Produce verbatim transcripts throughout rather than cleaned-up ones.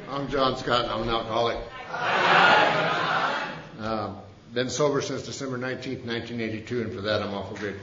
I'm John Scott, and I'm an alcoholic. Uh, been sober since December nineteenth, nineteen eighty-two, and for that I'm awful grateful.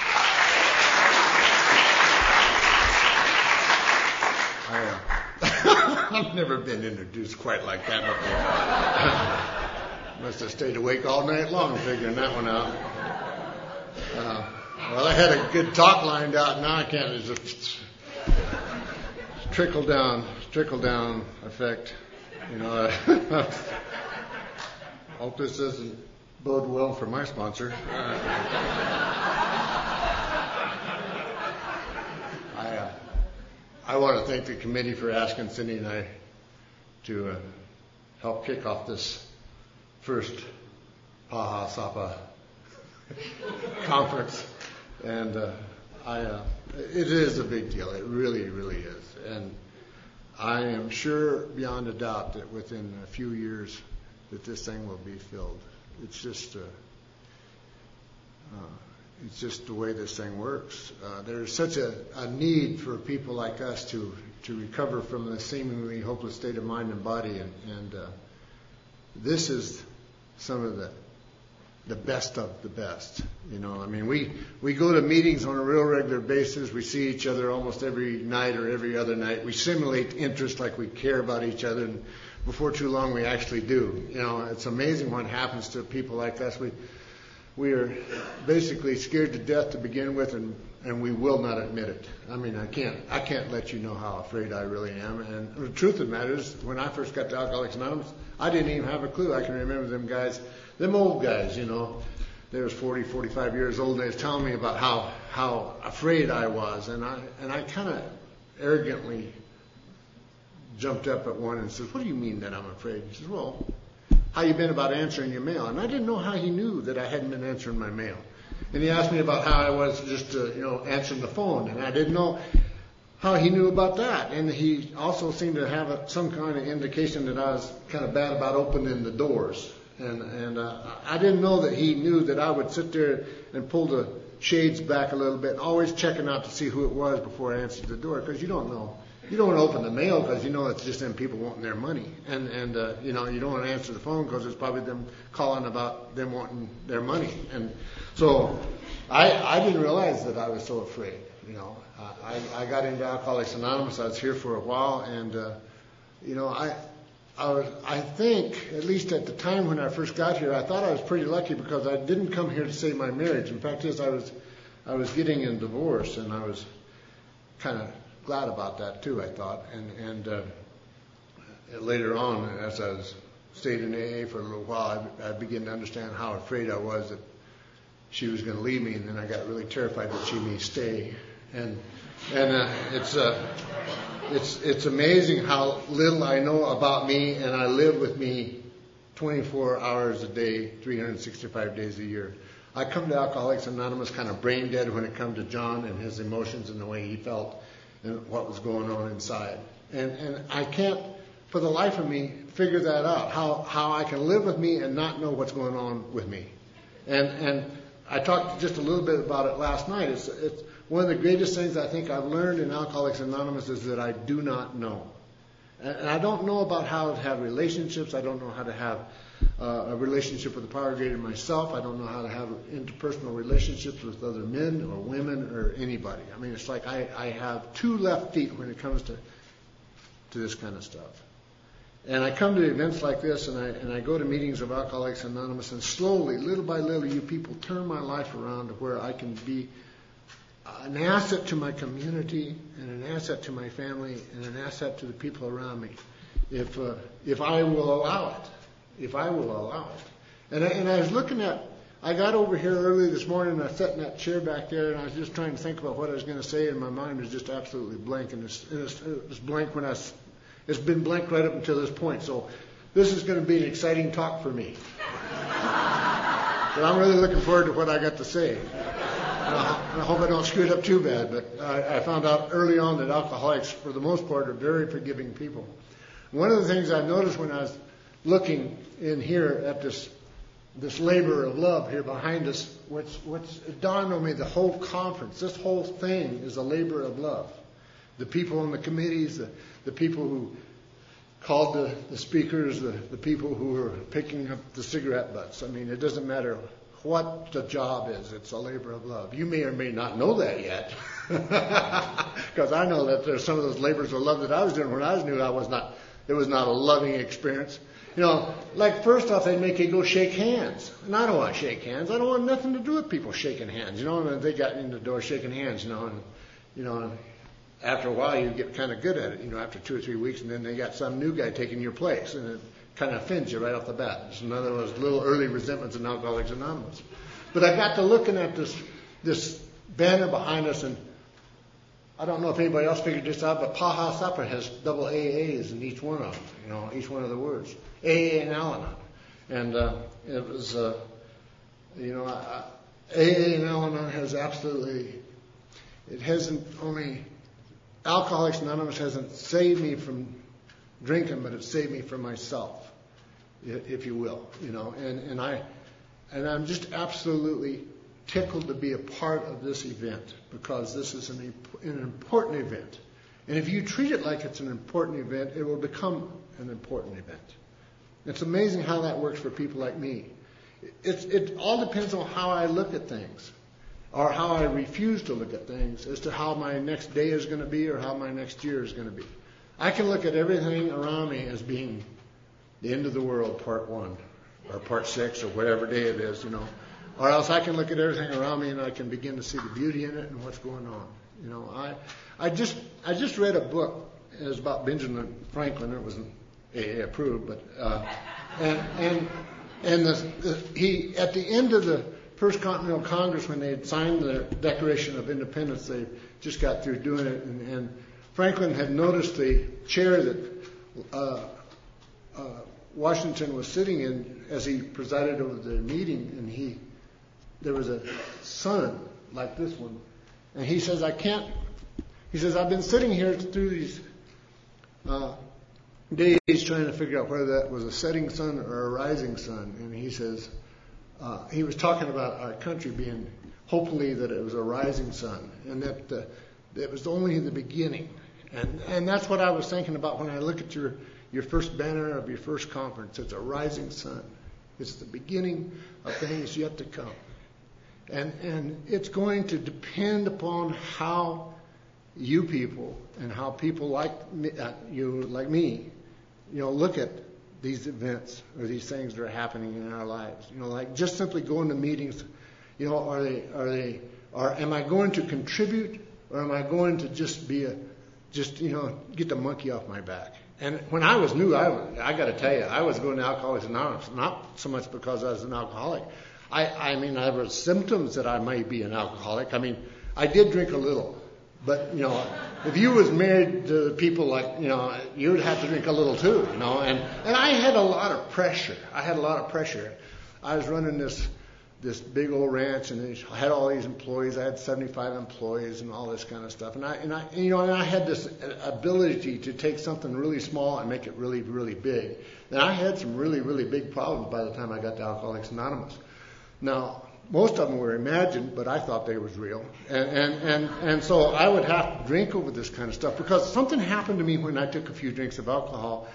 I, uh, I've never been introduced quite like that before. Must have stayed awake all night long figuring that one out. Uh, well, I had a good talk lined out. Now I can't. It's just trickle down, trickle down effect. You know. I hope this doesn't bode well for my sponsor. Uh, I uh, I want to thank the committee for asking Cindy and I to uh, help kick off this first Paha Sapa conference, and uh, I uh, it is a big deal. It really, really is, and I am sure beyond a doubt that within a few years that this thing will be filled. It's just uh, uh, it's just the way this thing works. Uh, there's such a, a need for people like us to to recover from the seemingly hopeless state of mind and body, and, and uh, this is some of the the best of the best. You know, I mean, we, we go to meetings on a real regular basis. We see each other almost every night or every other night. We simulate interest like we care about each other, and before too long we actually do. You know, it's amazing what happens to people like us. We we are basically scared to death to begin with, and, and we will not admit it. I mean, I can't I can't let you know how afraid I really am. And the truth of the matter is, when I first got to Alcoholics Anonymous, I didn't even have a clue. I can remember them guys, them old guys, you know. They was forty, forty-five years old, and they was telling me about how how afraid I was, and I and I kind of arrogantly jumped up at one and says, "What do you mean that I'm afraid?" He says, "Well, how you been about answering your mail?" And I didn't know how he knew that I hadn't been answering my mail. And he asked me about how I was just uh, you know answering the phone, and I didn't know how he knew about that. And he also seemed to have a, some kind of indication that I was kind of bad about opening the doors. And, and uh, I didn't know that he knew that I would sit there and pull the shades back a little bit, always checking out to see who it was before I answered the door, because you don't know. You don't want to open the mail because you know it's just them people wanting their money. And, and uh, you know, you don't want to answer the phone because it's probably them calling about them wanting their money. And so I, I didn't realize that I was so afraid. You know, I, I got into Alcoholics Anonymous. I was here for a while, and, uh, you know, I... I, was, I think, at least at the time when I first got here, I thought I was pretty lucky because I didn't come here to save my marriage. In fact, is I was, I was getting a divorce, and I was kind of glad about that too. I thought, and and uh, later on, as I was stayed in A A for a little while, I, I began to understand how afraid I was that she was going to leave me, and then I got really terrified that she may stay, and and uh, it's. Uh, It's it's amazing how little I know about me, and I live with me twenty-four hours a day, three hundred sixty-five days a year. I come to Alcoholics Anonymous kind of brain dead when it comes to John and his emotions and the way he felt and what was going on inside. And and I can't, for the life of me, figure that out, how, how I can live with me and not know what's going on with me. And and I talked just a little bit about it last night. It's it's one of the greatest things I think I've learned in Alcoholics Anonymous is that I do not know. And I don't know about how to have relationships. I don't know how to have uh, a relationship with the power greater myself. I don't know how to have interpersonal relationships with other men or women or anybody. I mean, it's like I, I have two left feet when it comes to to this kind of stuff. And I come to events like this, and I and I go to meetings of Alcoholics Anonymous, and slowly, little by little, you people turn my life around to where I can be an asset to my community, and an asset to my family, and an asset to the people around me, if uh, if I will allow it, if I will allow it. And I, and I was looking at, I got over here early this morning, and I sat in that chair back there, and I was just trying to think about what I was going to say, and my mind was just absolutely blank, and it's, it's, it's blank when I, it's been blank right up until this point. So this is going to be an exciting talk for me. But I'm really looking forward to what I got to say. And I hope I don't screw it up too bad, but I, I found out early on that alcoholics, for the most part, are very forgiving people. One of the things I noticed when I was looking in here at this this labor of love here behind us, what's, what's it dawned on me, the whole conference, this whole thing is a labor of love. The people on the committees, the, the people who called the, the speakers the, the people who were picking up the cigarette butts. I mean, it doesn't matter what the job is. It's a labor of love. You may or may not know that yet. Because I know that there's some of those labors of love that I was doing when I was new. I was not, it was not a loving experience. You know, like first off, they make you go shake hands. And I don't want to shake hands. I don't want nothing to do with people shaking hands. You know, and they got in the door shaking hands, you know, and, you know, after a while you get kind of good at it, you know, after two or three weeks, and then they got some new guy taking your place, and it kind of offends you right off the bat. It's another of those little early resentments in Alcoholics Anonymous. But I got to looking at this this banner behind us, and I don't know if anybody else figured this out, but Paha Supper has double A A's in each one of them, you know, each one of the words. A A and Al-Anon. And uh, it was, uh, you know, I, A A and Al-Anon has absolutely, it hasn't only, Alcoholics Anonymous hasn't saved me from drinking, but it saved me from myself, if you will, you know. And, and I, and I'm just absolutely tickled to be a part of this event, because this is an, an important event. And if you treat it like it's an important event, it will become an important event. It's amazing how that works for people like me. It's, it all depends on how I look at things, or how I refuse to look at things, as to how my next day is going to be or how my next year is going to be. I can look at everything around me as being the end of the world, part one, or part six, or whatever day it is, you know. Or else I can look at everything around me and I can begin to see the beauty in it and what's going on. You know, I, I just, I just read a book. It was about Benjamin Franklin. It wasn't A A approved, but uh, and and and the, the, he at the end of the First Continental Congress, when they had signed the Declaration of Independence, they just got through doing it, and, and Franklin had noticed the chair that uh, uh, Washington was sitting in as he presided over the meeting, and he there was a sun like this one, and he says, I can't. He says, I've been sitting here through these uh, days trying to figure out whether that was a setting sun or a rising sun, and he says. Uh, he was talking about our country being, hopefully, that it was a rising sun, and that uh, it was only the beginning. And and that's what I was thinking about when I look at your, your first banner of your first conference. It's a rising sun. It's the beginning of things yet to come. And and it's going to depend upon how you people and how people like me, uh, you, like me, you know, look at these events or these things that are happening in our lives. You know, like just simply going to meetings, you know, are they, are they, are, am I going to contribute, or am I going to just be a, just, you know, get the monkey off my back? And when I was new, I, was, I got to tell you, I was going to Alcoholics Anonymous, not so much because I was an alcoholic. I, I mean, there were symptoms that I might be an alcoholic. I mean, I did drink a little. But, you know, if you was married to people like, you know, you would have to drink a little too, you know. And, and I had a lot of pressure. I had a lot of pressure. I was running this this big old ranch, and I had all these employees. I had seventy-five employees and all this kind of stuff. And I, and I, you know, and I had this ability to take something really small and make it really, really big. And I had some really, really big problems by the time I got to Alcoholics Anonymous. Now, most of them were imagined, but I thought they was real. And, and, and, and so I would have to drink over this kind of stuff, because something happened to me when I took a few drinks of alcohol.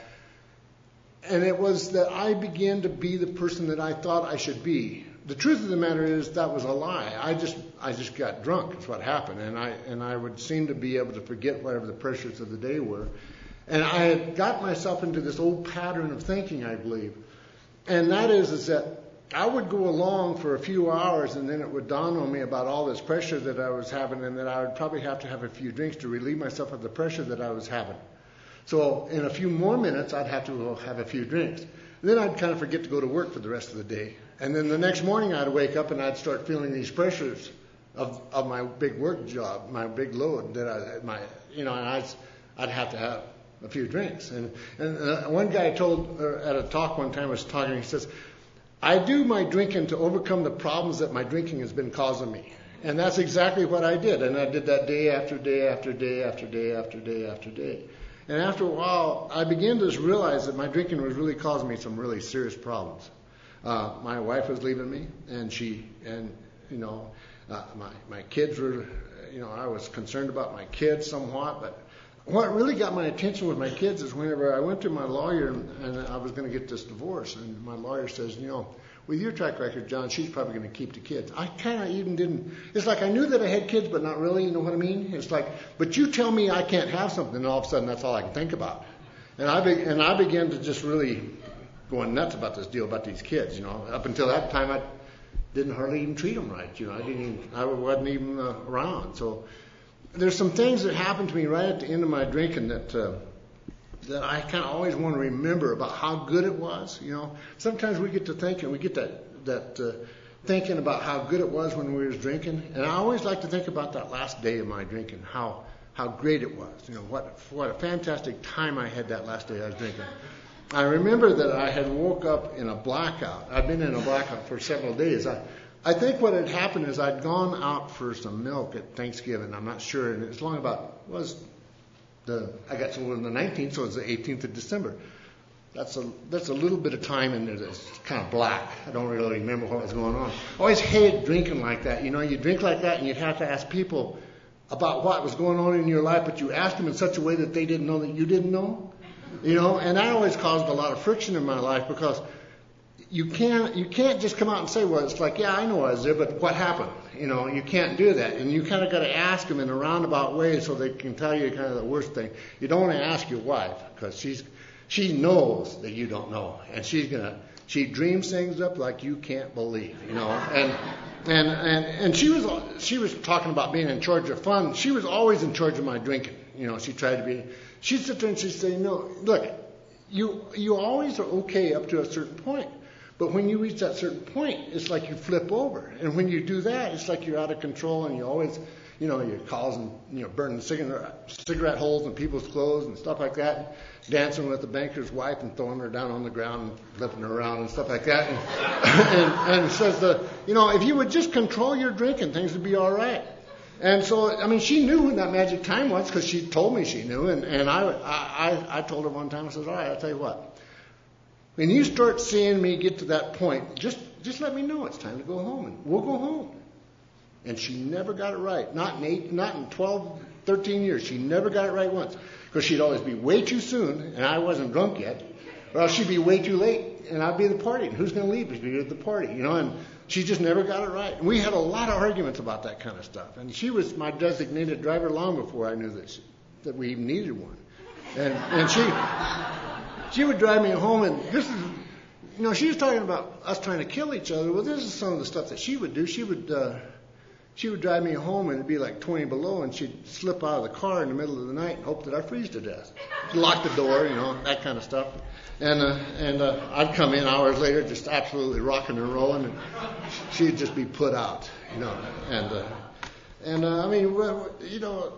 And it was that I began to be the person that I thought I should be. The truth of the matter is that was a lie. I just I just got drunk. That's what happened. And I and I would seem to be able to forget whatever the pressures of the day were. And I had got myself into this old pattern of thinking, I believe. And that is, is that I would go along for a few hours, and then it would dawn on me about all this pressure that I was having, and that I would probably have to have a few drinks to relieve myself of the pressure that I was having. So in a few more minutes, I'd have to go have a few drinks. And then I'd kind of forget to go to work for the rest of the day. And then the next morning, I'd wake up and I'd start feeling these pressures of of my big work job, my big load that I, my, you know, and I'd, I'd have to have a few drinks. And, and uh, one guy told uh, at a talk one time, was talking, he says, I do my drinking to overcome the problems that my drinking has been causing me. And that's exactly what I did. And I did that day after day after day after day after day after day. And after a while, I began to realize that my drinking was really causing me some really serious problems. Uh, my wife was leaving me, and she, and, you know, uh, my, my kids were, you know, I was concerned about my kids somewhat, but what really got my attention with my kids is whenever I went to my lawyer and, and I was going to get this divorce, and my lawyer says, you know, with your track record, John, she's probably going to keep the kids. I kind of even didn't. It's like I knew that I had kids, but not really. You know what I mean? It's like, but you tell me I can't have something, and all of a sudden that's all I can think about. And I be, and I began to just really going nuts about this deal about these kids. You know, up until that time I didn't hardly even treat them right. You know, I didn't. Even, I wasn't even uh, around. So there's some things that happened to me right at the end of my drinking that. Uh, that I kind of always want to remember about how good it was. You know, sometimes we get to thinking, we get that that uh, thinking about how good it was when we was drinking, and I always like to think about that last day of my drinking, how how great it was. You know, what what a fantastic time I had that last day I was drinking. I remember that I had woke up in a blackout. I'd been in a blackout for several days. I I think what had happened is I'd gone out for some milk at Thanksgiving. I'm not sure, and it's long about was. The, I got sold on the nineteenth, so it was the eighteenth of December. That's a that's a little bit of time in there that's kind of black. I don't really remember what was going on. I always hated drinking like that. You know, you drink like that and you'd have to ask people about what was going on in your life, but you asked them in such a way that they didn't know that you didn't know. You know, and that always caused a lot of friction in my life because you can't you can't just come out and say, well, it's like, yeah, I know I was there, but what happened? You know, you can't do that. And you kind of got to ask them in a roundabout way so they can tell you kind of the worst thing. You don't want to ask your wife because she's she knows that you don't know. And she's going to, she dreams things up like you can't believe, you know. And and and and she was she was talking about being in charge of fun. She was always in charge of my drinking. You know, she tried to be, she'd sit there and she'd say, no, look, you you always are okay up to a certain point. But when you reach that certain point, it's like you flip over. And when you do that, it's like you're out of control and you always, you know, you're causing, you know, burning cigarette, cigarette holes in people's clothes and stuff like that. Dancing with the banker's wife and throwing her down on the ground and flipping her around and stuff like that. And, and, and says, the, you know, if you would just control your drinking, things would be all right. And so, I mean, she knew when that magic time was because she told me she knew. And, and I, I, I told her one time, I said, all right, I'll tell you what. When you start seeing me get to that point, just just let me know it's time to go home, and we'll go home. And she never got it right. Not in eight, not in twelve, thirteen years. She never got it right once. Because she'd always be way too soon, and I wasn't drunk yet. Or else she'd be way too late, and I'd be at the party. And who's going to leave if you're at the party? You know, and she just never got it right. And we had a lot of arguments about that kind of stuff. And she was my designated driver long before I knew that she, that we even needed one. And and she... She would drive me home, and this is, you know, she was talking about us trying to kill each other. Well, this is some of the stuff that she would do. She would, uh, she would drive me home, and it'd be like twenty below, and she'd slip out of the car in the middle of the night and hope that I freeze to death. Lock the door, you know, that kind of stuff. And uh, and uh, I'd come in hours later, just absolutely rocking and rolling, and she'd just be put out, you know. And uh, and uh, I mean, well, you know,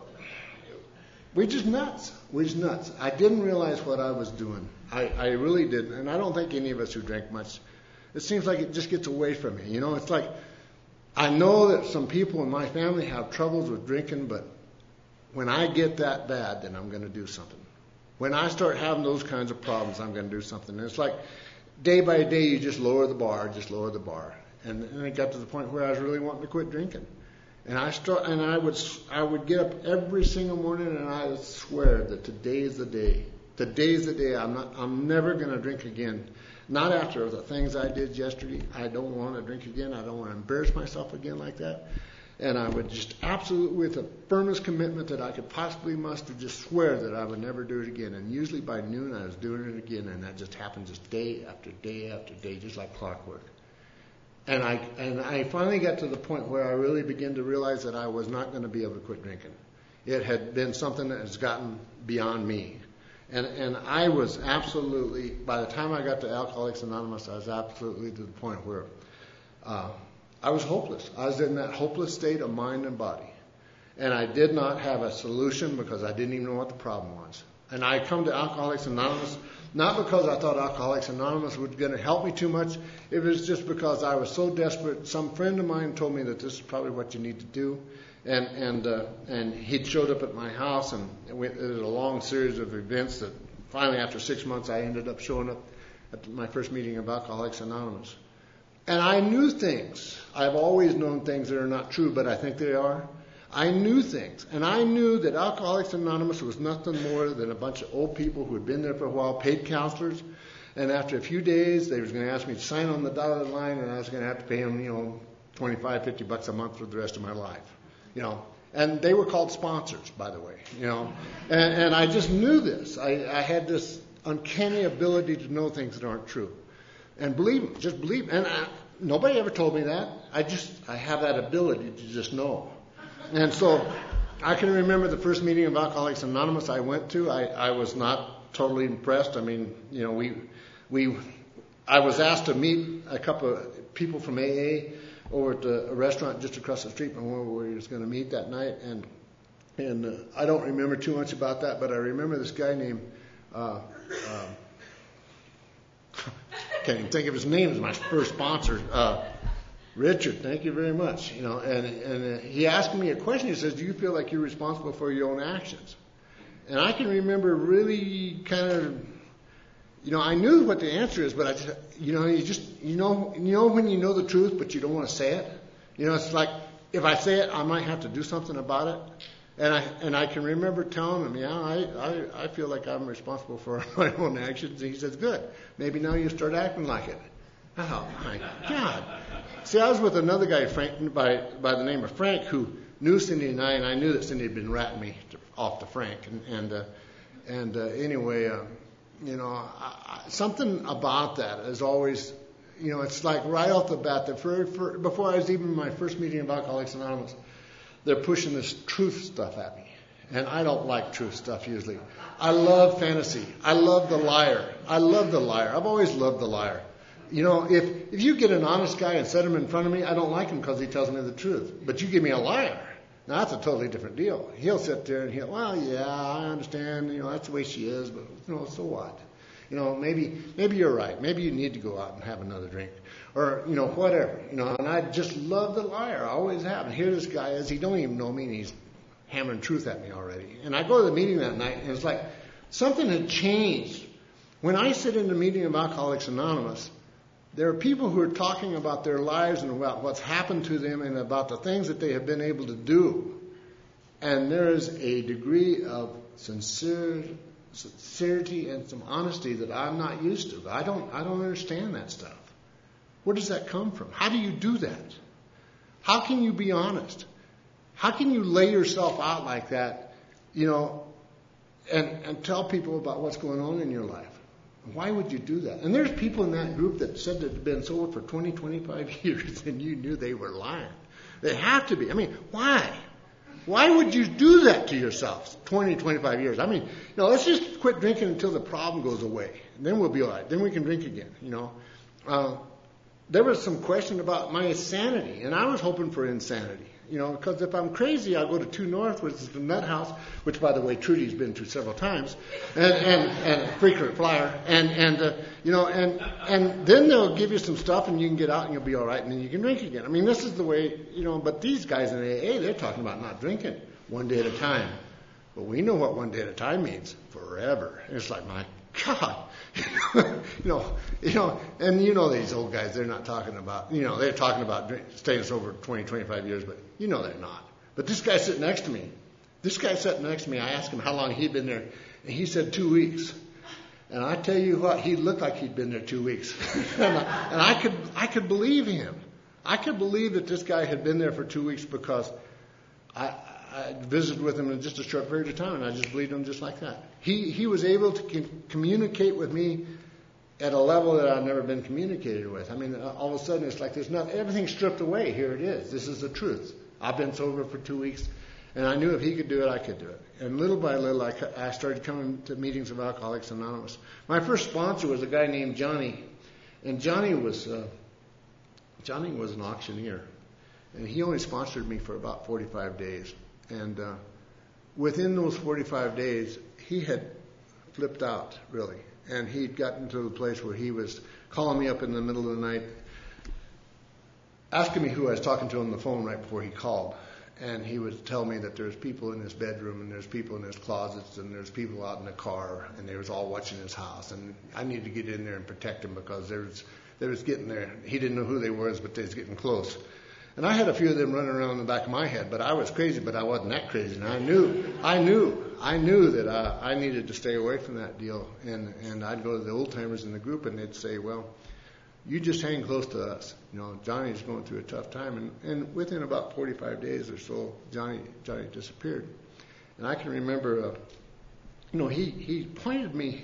we're just nuts. We're just nuts. I didn't realize what I was doing. I, I really didn't. And I don't think any of us who drink much, it seems like it just gets away from me. You know, it's like, I know that some people in my family have troubles with drinking, but when I get that bad, then I'm going to do something. When I start having those kinds of problems, I'm going to do something. And it's like, day by day, you just lower the bar, just lower the bar. And, and it got to the point where I was really wanting to quit drinking. And I start, and I would, I would get up every single morning, and I would swear that today is the day. Today's the day. I'm not. I'm never going to drink again. Not after the things I did yesterday. I don't want to drink again. I don't want to embarrass myself again like that. And I would just absolutely, with the firmest commitment that I could possibly muster, just swear that I would never do it again. And usually by noon, I was doing it again, and that just happened just day after day after day, just like clockwork. And I and I finally got to the point where I really began to realize that I was not going to be able to quit drinking. It had been something that has gotten beyond me. And and I was absolutely, by the time I got to Alcoholics Anonymous, I was absolutely to the point where uh, I was hopeless. I was in that hopeless state of mind and body. And I did not have a solution because I didn't even know what the problem was. And I come to Alcoholics Anonymous not because I thought Alcoholics Anonymous was going to help me too much. It was just because I was so desperate. Some friend of mine told me that this is probably what you need to do. And and uh, and he'd showed up at my house, and it was a long series of events that finally, after six months, I ended up showing up at my first meeting of Alcoholics Anonymous. And I knew things. I've always known things that are not true, but I think they are. I knew things, and I knew that Alcoholics Anonymous was nothing more than a bunch of old people who had been there for a while, paid counselors, and after a few days, they was going to ask me to sign on the dotted line, and I was going to have to pay them, you know, twenty-five, fifty bucks a month for the rest of my life, you know. And they were called sponsors, by the way, you know. And, and I just knew this. I, I had this uncanny ability to know things that aren't true. And believe me, just believe. And I, nobody ever told me that. I just, I have that ability to just know. And so I can remember the first meeting of Alcoholics Anonymous I went to. I, I was not totally impressed. I mean, you know, we, we, I was asked to meet a couple of people from A A over at a restaurant just across the street from where we was going to meet that night, and and uh, I don't remember too much about that, but I remember this guy named uh, uh, can't even think of his name. It was my first sponsor, uh, Richard. Thank you very much. You know, and and uh, he asked me a question. He says, "Do you feel like you're responsible for your own actions?" And I can remember really kind of. You know, I knew what the answer is, but I just, you know, you just, you know, you know when you know the truth, but you don't want to say it. You know, it's like if I say it, I might have to do something about it. And I and I can remember telling him, yeah, I I, I feel like I'm responsible for my own actions. And he says, good. Maybe now you start acting like it. Oh my God! See, I was with another guy, Frank, by by the name of Frank, who knew Cindy and I, and I knew that Cindy had been ratting me to, off to Frank, and and uh, and uh, anyway. Uh, You know, I, I, something about that is always, you know, it's like right off the bat, that for, for, before I was even in my first meeting of Alcoholics Anonymous, they're pushing this truth stuff at me. And I don't like truth stuff usually. I love fantasy. I love the liar. I love the liar. I've always loved the liar. You know, if, if you get an honest guy and set him in front of me, I don't like him because he tells me the truth. But you give me a liar. Now, that's a totally different deal. He'll sit there and he'll, well, yeah, I understand, you know, that's the way she is, but, you know, so what? You know, maybe maybe you're right. Maybe you need to go out and have another drink. Or, you know, whatever. You know, and I just love the liar. I always have. And here this guy is, he don't even know me, and he's hammering truth at me already. And I go to the meeting that night, and it's like something had changed. When I sit in the meeting of Alcoholics Anonymous, there are people who are talking about their lives and about what's happened to them and about the things that they have been able to do. And there is a degree of sincerity, sincerity and some honesty that I'm not used to. I don't, I don't understand that stuff. Where does that come from? How do you do that? How can you be honest? How can you lay yourself out like that, you know, and, and tell people about what's going on in your life? Why would you do that? And there's people in that group that said they'd been sober for twenty, twenty-five years, and you knew they were lying. They have to be. I mean, why? Why would you do that to yourself? twenty, twenty-five years. I mean, you know, let's just quit drinking until the problem goes away. And then we'll be all right. Then we can drink again, you know. Uh, there was some question about my insanity, and I was hoping for insanity. You know, because if I'm crazy, I'll go to Two North, which is the nut house, which, by the way, Trudy's been to several times, and and, and frequent flyer, and and uh, you know, and and then they'll give you some stuff, and you can get out, and you'll be all right, and then you can drink again. I mean, this is the way, you know. But these guys in A A, they're talking about not drinking one day at a time. But we know what one day at a time means: forever. And it's like, my God. you know, you know, and you know these old guys, they're not talking about, you know, they're talking about drink, staying sober twenty, twenty-five years, but you know they're not. But this guy sitting next to me, this guy sitting next to me, I asked him how long he'd been there, and he said two weeks. And I tell you what, he looked like he'd been there two weeks. and, I, and I could, I could believe him. I could believe that this guy had been there for two weeks because I, I visited with him in just a short period of time, and I just believed him just like that. He he was able to com- communicate with me at a level that I've never been communicated with. I mean, all of a sudden it's like there's not everything's stripped away. Here it is. This is the truth. I've been sober for two weeks, and I knew if he could do it, I could do it. And little by little, I, I started coming to meetings of Alcoholics Anonymous. My first sponsor was a guy named Johnny, and Johnny was uh, Johnny was an auctioneer, and he only sponsored me for about forty-five days. And uh, within those forty-five days, he had flipped out, really. And he'd gotten to the place where he was calling me up in the middle of the night, asking me who I was talking to on the phone right before he called. And he would tell me that there's people in his bedroom, and there's people in his closets, and there's people out in the car, and they was all watching his house. And I needed to get in there and protect him because there was, they was getting there. He didn't know who they was, but they was getting close. And I had a few of them running around in the back of my head, but I was crazy, but I wasn't that crazy. And I knew, I knew, I knew that uh, I needed to stay away from that deal. And, and I'd go to the old timers in the group, and they'd say, well, you just hang close to us. You know, Johnny's going through a tough time. And, and within about forty-five days or so, Johnny Johnny disappeared. And I can remember, uh, you know, he, he pointed me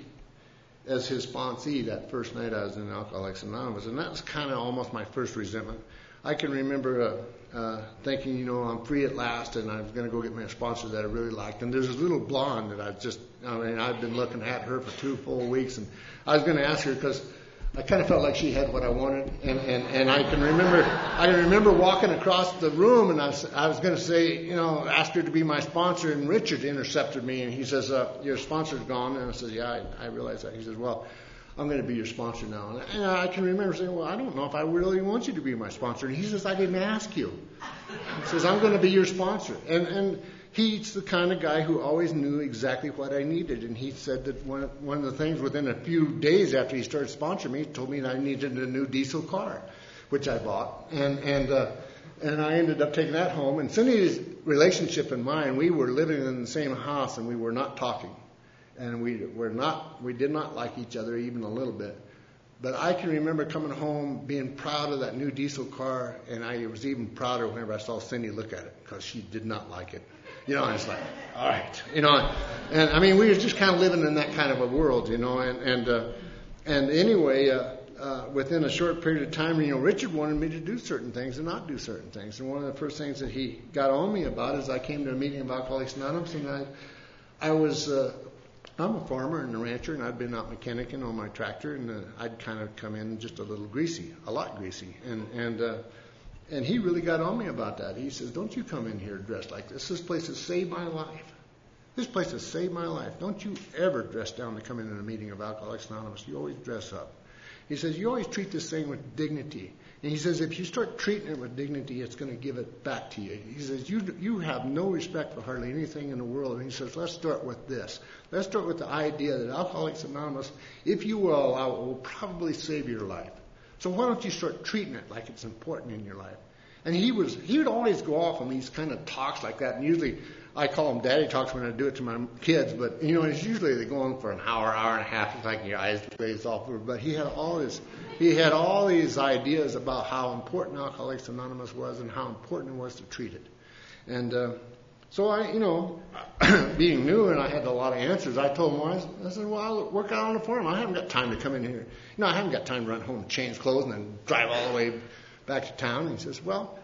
as his sponsee that first night I was in Alcoholics Anonymous, and that was kind of almost my first resentment. I can remember uh, uh, thinking, you know, I'm free at last, and I'm going to go get me a sponsor that I really liked. And there's this little blonde that I just, I mean, I've been looking at her for two full weeks, and I was going to ask her because I kind of felt like she had what I wanted. And, and, and I can remember, I can remember walking across the room, and I was, I was going to say, you know, ask her to be my sponsor, and Richard intercepted me, and he says, uh, your sponsor's gone. And I said, yeah, I, I realize that. He says, well, I'm going to be your sponsor now. And I can remember saying, well, I don't know if I really want you to be my sponsor. And he says, I didn't ask you. He says, I'm going to be your sponsor. And and he's the kind of guy who always knew exactly what I needed. And he said that one, one of the things within a few days after he started sponsoring me, he told me that I needed a new diesel car, which I bought. And and uh, and I ended up taking that home. And Cindy's relationship and mine, we were living in the same house, and we were not talking. And we were not, we did not like each other even a little bit. But I can remember coming home being proud of that new diesel car, and I was even prouder whenever I saw Cindy look at it, because she did not like it. You know, I was like, all right, you know. And I mean, we were just kind of living in that kind of a world, you know. And and uh, and anyway, uh, uh, within a short period of time, you know, Richard wanted me to do certain things and not do certain things. And one of the first things that he got on me about is I came to a meeting of Alcoholics Anonymous, and I, I was. Uh, I'm a farmer and a rancher, and I'd been out mechanicing on my tractor, and uh, I'd kind of come in just a little greasy, a lot greasy, and and uh, and he really got on me about that. He says, "Don't you come in here dressed like this. This place has saved my life. This place has saved my life. Don't you ever dress down to come in in a meeting of Alcoholics Anonymous. You always dress up." He says, "You always treat this thing with dignity." And he says, if you start treating it with dignity, it's going to give it back to you. He says, you you have no respect for hardly anything in the world. And he says, let's start with this. Let's start with the idea that Alcoholics Anonymous, if you will allow it, will probably save your life. So why don't you start treating it like it's important in your life? And he was he would always go off on these kind of talks like that. And usually I call them daddy talks when I do it to my kids. But, you know, it's usually they go on for an hour, hour and a half. It's like your eyes glaze off. But he had all this, he had all these ideas about how important Alcoholics Anonymous was and how important it was to treat it. And uh, so I, you know, being new and I had a lot of answers, I told him, well, I said, well, I'll work out on the farm. I haven't got time to come in here. You know, I haven't got time to run home and change clothes and then drive all the way back to town. And he says, well,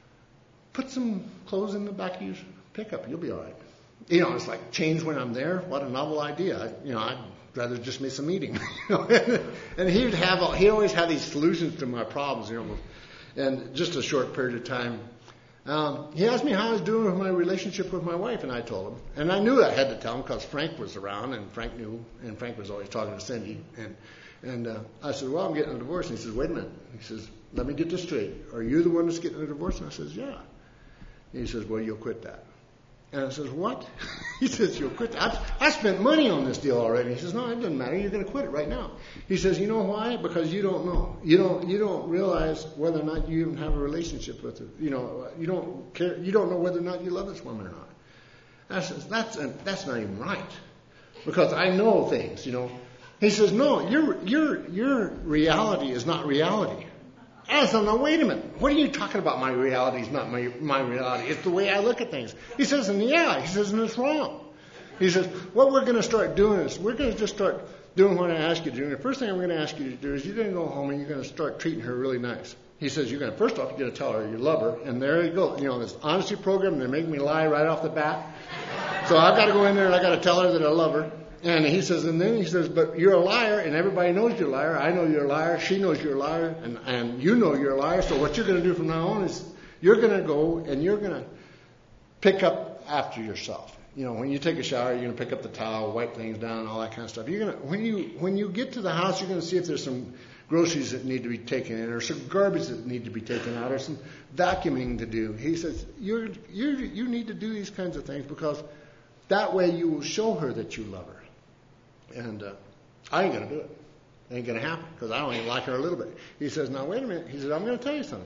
put some clothes in the back of your pickup. You'll be all right. You know, it's like change when I'm there. What a novel idea. I, you know, I'd rather just miss a meeting. You know? And he'd have, he always had these solutions to my problems, you know. And just a short period of time, um, he asked me how I was doing with my relationship with my wife, and I told him. And I knew I had to tell him because Frank was around, and Frank knew, and Frank was always talking to Cindy. And and uh, I said, well, I'm getting a divorce. And he says, wait a minute. He says, let me get this straight. Are you the one that's getting a divorce? And I says, yeah. And he says, well, you'll quit that. And I says, what? He says, you'll quit that. I, I spent money on this deal already. He says, no, it doesn't matter. You're going to quit it right now. He says, you know why? Because you don't know. You don't you don't realize whether or not you even have a relationship with her. You know, you don't care. You don't know whether or not you love this woman or not. I says, that's that's not even right. Because I know things, you know. He says, no, your your your reality is not reality. I said, no, wait a minute. What are you talking about? My reality is not my, my reality. It's the way I look at things. He says, and yeah, he says, and it's wrong. He says, what we're going to start doing is we're going to just start doing what I ask you to do. And the first thing I'm going to ask you to do is you're going to go home and you're going to start treating her really nice. He says, you're going to, first off, you're going to tell her you love her. And there you go. You know, this honesty program, they're making me lie right off the bat. So I've got to go in there and I've got to tell her that I love her. And he says, and then he says, but you're a liar, and everybody knows you're a liar. I know you're a liar. She knows you're a liar, and, and you know you're a liar. So what you're going to do from now on is you're going to go and you're going to pick up after yourself. You know, when you take a shower, you're going to pick up the towel, wipe things down, all that kind of stuff. You're going to, when you when you get to the house, you're going to see if there's some groceries that need to be taken in, or some garbage that need to be taken out, or some vacuuming to do. He says, you're you you need to do these kinds of things because that way you will show her that you love her. And uh, I ain't going to do it. It ain't going to happen because I don't even like her a little bit. He says, now, wait a minute. He says, I'm going to tell you something.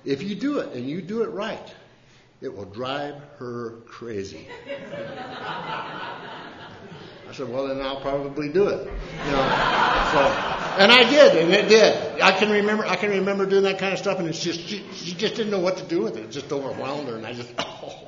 if you do it and you do it right, it will drive her crazy. I said, well, then I'll probably do it. You know, so, and I did, and it did. I can remember, I can remember doing that kind of stuff, and it's just, she, she just didn't know what to do with it. It just overwhelmed her, and I just, oh,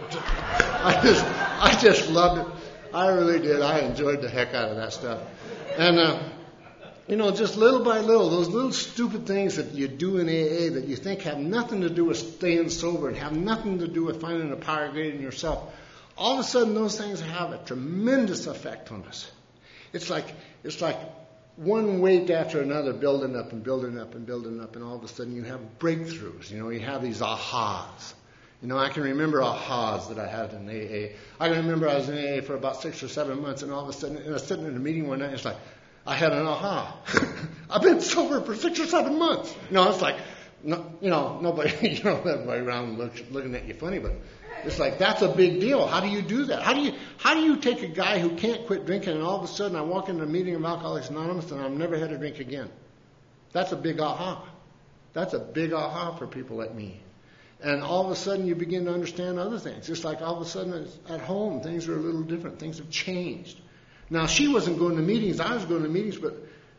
I just, I just loved it. I really did. I enjoyed the heck out of that stuff. And, uh, you know, just little by little, those little stupid things that you do in A A that you think have nothing to do with staying sober and have nothing to do with finding a power greater than yourself, all of a sudden those things have a tremendous effect on us. It's like it's like one weight after another building up and building up and building up, and all of a sudden you have breakthroughs. You know, you have these ahas. You know, I can remember ahas that I had in A A. I can remember I was in A A for about six or seven months, and all of a sudden, and I was sitting in a meeting one night, and it's like, I had an aha. I've been sober for six or seven months. You know, it's like, no, you know, nobody, you know, everybody around look, looking at you funny, but it's like, that's a big deal. How do you do that? How do you, how do you take a guy who can't quit drinking, and all of a sudden I walk into a meeting of Alcoholics Anonymous and I've never had a drink again? That's a big aha. That's a big aha for people like me. And all of a sudden you begin to understand other things. Just like all of a sudden at home, things are a little different. Things have changed. Now, she wasn't going to meetings. I was going to meetings, but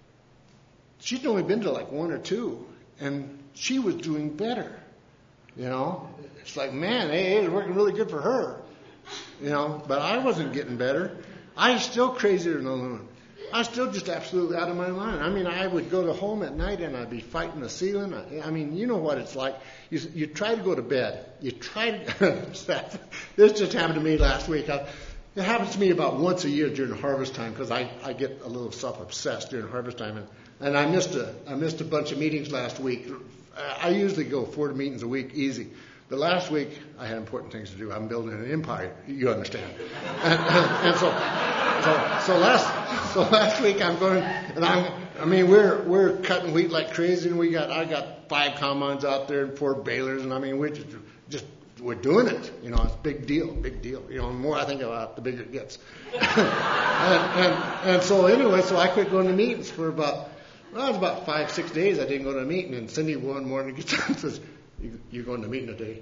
she'd only been to like one or two, and she was doing better. You know, it's like, man, A A is working really good for her. You know, but I wasn't getting better. I was still crazier than a loon. I was still just absolutely out of my mind. I mean, I would go to home at night and I'd be fighting the ceiling. I, I mean, you know what it's like. You, you try to go to bed. You try to. This just happened to me last week. I, It happens to me about once a year during harvest time, because I, I get a little self-obsessed during harvest time. And, and I missed a I missed a bunch of meetings last week. I usually go four meetings a week, easy. But last week, I had important things to do. I'm building an empire, you understand. And, and, and so, so so last so last week I'm going, and I'm I mean we're we're cutting wheat like crazy, and we got I got five combines out there and four balers, and I mean we just just. We're doing it. You know, it's a big deal, big deal. You know, the more I think about it, the bigger it gets. and, and, and so anyway, so I quit going to meetings for about, well, it was about five, six days I didn't go to a meeting. And Cindy one morning gets up and says, you, you're going to a meeting today?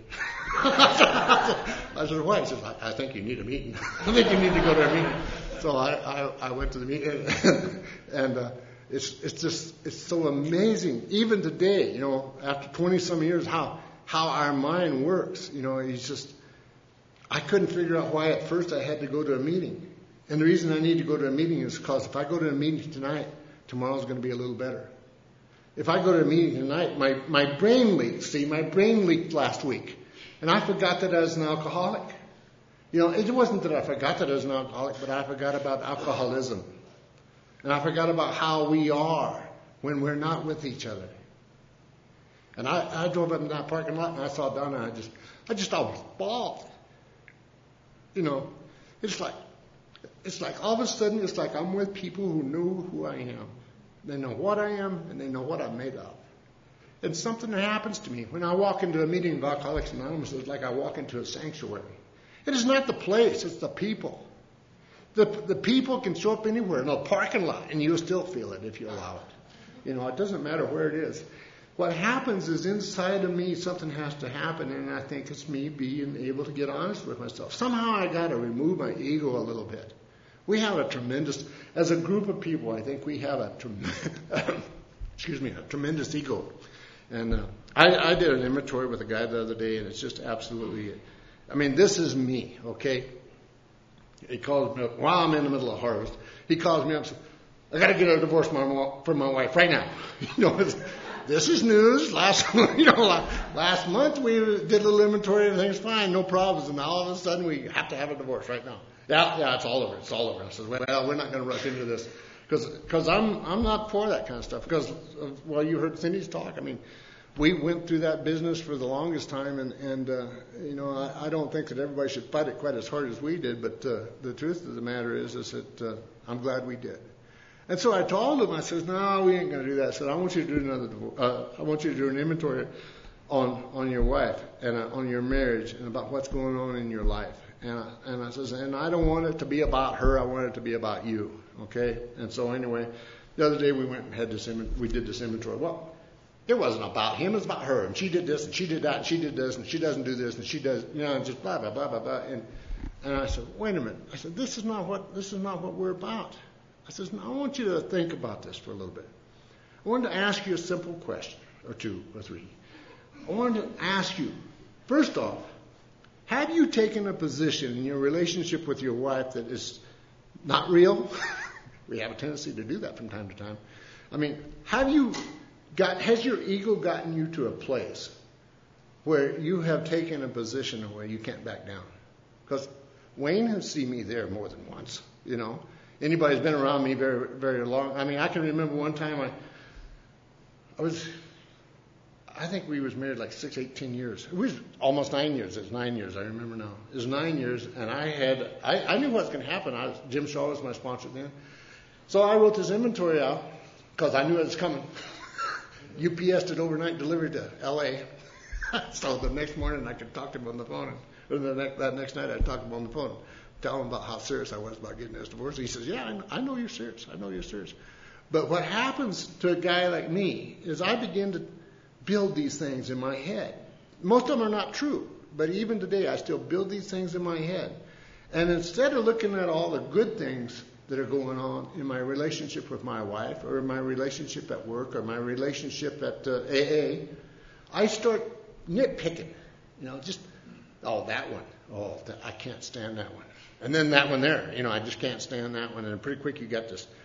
I said, why? She says, I, I think you need a meeting. I think you need to go to a meeting. So I, I, I went to the meeting. and uh, it's, it's just, it's so amazing. Even today, you know, after twenty some years, how, how our mind works. You know, it's just, I couldn't figure out why at first I had to go to a meeting. And the reason I need to go to a meeting is because if I go to a meeting tonight, tomorrow's going to be a little better. If I go to a meeting tonight, my, my brain leaks. See, my brain leaked last week. And I forgot that I was an alcoholic. You know, it wasn't that I forgot that I was an alcoholic, but I forgot about alcoholism. And I forgot about how we are when we're not with each other. And I, I drove up in that parking lot and I saw Donna and I just, I just almost bawled. You know, it's like, it's like all of a sudden it's like I'm with people who know who I am. They know what I am and they know what I'm made of. And something happens to me when I walk into a meeting of Alcoholics Anonymous. It's like I walk into a sanctuary. It is not the place, it's the people. The, the people can show up anywhere in a parking lot and you'll still feel it if you allow it. You know, it doesn't matter where it is. What happens is inside of me something has to happen, and I think it's me being able to get honest with myself. Somehow I got to remove my ego a little bit. We have a tremendous, as a group of people, I think we have a, trem- excuse me, a tremendous ego. And uh, I, I did an inventory with a guy the other day, and it's just absolutely, I mean, this is me, okay? He calls me up while I'm in the middle of harvest. He calls me up and says, I got to get a divorce from my wife right now. You know, it's, this is news. Last, you know, last month we did a little inventory. Everything's fine, no problems. And now all of a sudden we have to have a divorce right now. Yeah, yeah, it's all over. It's all over. I said, well, we're not going to rush into this because because I'm I'm not for that kind of stuff. Because of, well, you heard Cindy's talk. I mean, we went through that business for the longest time, and and uh, you know, I, I don't think that everybody should fight it quite as hard as we did. But uh, the truth of the matter is, is that uh, I'm glad we did. And so I told him, I said, no, we ain't going to do that. I said, I want you to do another, uh, I want you to do an inventory on on your wife and uh, on your marriage and about what's going on in your life. And I, and I says, and I don't want it to be about her. I want it to be about you. Okay. And so anyway, the other day we went and had this, we did this inventory. Well, It wasn't about him, it was about her. And she did this, and she did that, and she did this, and she doesn't do this, and she does, you know, just blah, blah, blah, blah, blah. And, and I said, wait a minute. I said, this is not what, this is not what we're about. I said, I want you to think about this for a little bit. I wanted to ask you a simple question, or two, or three. I wanted to ask you, first off, have you taken a position in your relationship with your wife that is not real? We have a tendency to do that from time to time. I mean, have you got, has your ego gotten you to a place where you have taken a position where you can't back down? Because Wayne has seen me there more than once, you know. Anybody who's been around me very, very long. I mean, I can remember one time I, I was, I think we was married like six, eighteen years. It was almost nine years. It was nine years. I remember now. It was nine years, and I had, I, I knew what was going to happen. I was, Jim Shaw was my sponsor then. So I wrote this inventory out because I knew it was coming. U P S'd it overnight, delivered to L A So the next morning I could talk to him on the phone. And the next, that next night I'd talk to him on the phone, tell him about how serious I was about getting this divorce. He says, yeah, I know you're serious. I know you're serious. But what happens to a guy like me is I begin to build these things in my head. Most of them are not true, but even today I still build these things in my head. And instead of looking at all the good things that are going on in my relationship with my wife, or in my relationship at work, or my relationship at uh, A A, I start nitpicking. You know, just, oh, that one. Oh, that, I can't stand that one. And then that one there. You know, I just can't stand that one. And pretty quick you got this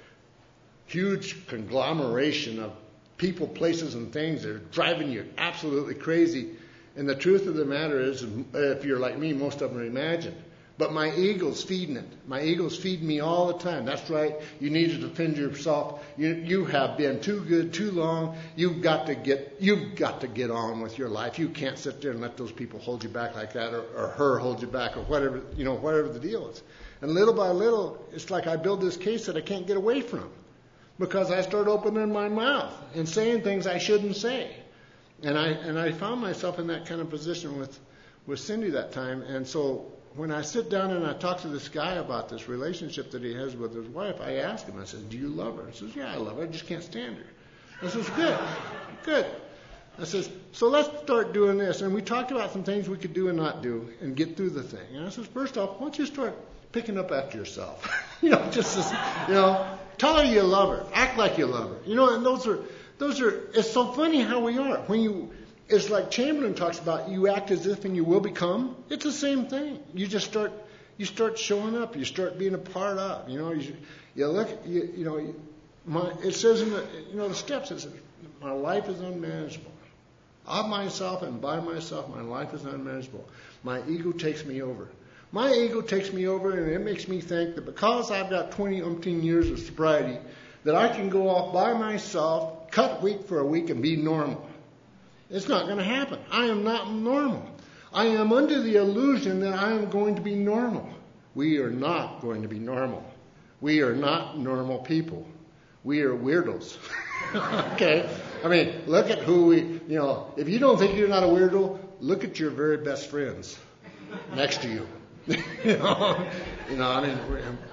huge conglomeration of people, places, and things that are driving you absolutely crazy. And the truth of the matter is, if you're like me, most of them are imagined. But my ego's feeding it. My ego's feeding me all the time. That's right. You need to defend yourself. You you have been too good too long. You've got to get you've got to get on with your life. You can't sit there and let those people hold you back like that, or, or her hold you back, or whatever you know, whatever the deal is. And little by little, it's like I build this case that I can't get away from, because I start opening my mouth and saying things I shouldn't say. And I and I found myself in that kind of position with with Cindy that time. And so when I sit down and I talk to this guy about this relationship that he has with his wife, I ask him, I said, do you love her? He says, yeah, I love her. I just can't stand her. I says, good, good. I says, so let's start doing this. And we talked about some things we could do and not do and get through the thing. And I says, first off, why don't you start picking up after yourself? you know, just this, you know, tell her you love her. Act like you love her. You know, and those are, those are, it's so funny how we are. When you, it's like Chamberlain talks about, you act as if and you will become. It's the same thing. You just start, you start showing up. You start being a part of. You know, you, you look, you, you know, my, it says in the, you know, the steps, it says, my life is unmanageable. Of myself and by myself, my life is unmanageable. My ego takes me over. My ego takes me over, and it makes me think that because I've got twenty umpteen years of sobriety, that I can go off by myself, cut week for a week, and be normal. It's not going to happen. I am not normal. I am under the illusion that I am going to be normal. We are not going to be normal. We are not normal people. We are weirdos. Okay? I mean, look at who we, you know, if you don't think you're not a weirdo, look at your very best friends next to you. you know, you know, I mean,